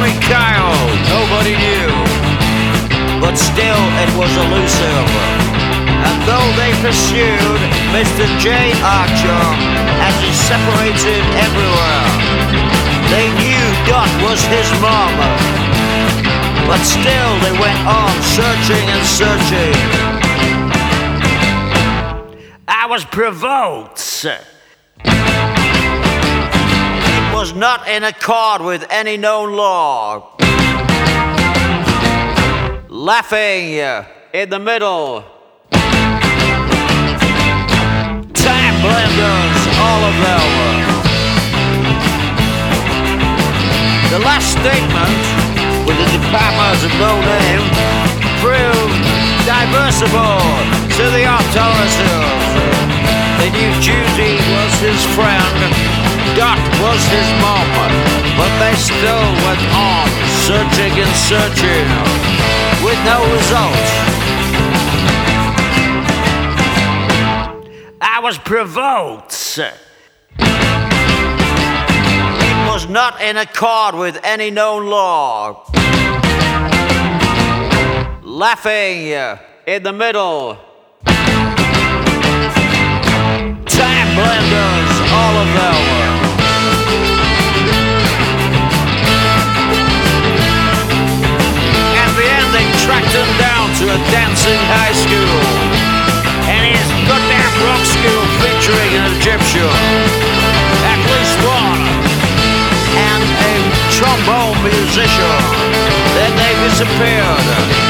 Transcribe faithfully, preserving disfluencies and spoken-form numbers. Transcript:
Harry Kyle, nobody knew, but still it was elusive. And though they pursued Mister J. Archer as he separated everywhere, they knew Dot was his mom. But still they went on searching and searching. I was provoked. It was not in accord with any known law. Laughing in the middle. Time blenders, all of them. The last statement, with the department of no name, proved diversible to the authorities. They knew Judy was his friend, Dot was his mom, but they still went on searching and searching with no result. I was provoked. It was not in accord with any known law. Laughing in the middle. Time blenders, all of them. At the end they tracked him down to a dancing high school, and his goddamn rock school featuring an Egyptian, at least one, and a trombone musician. Then they disappeared.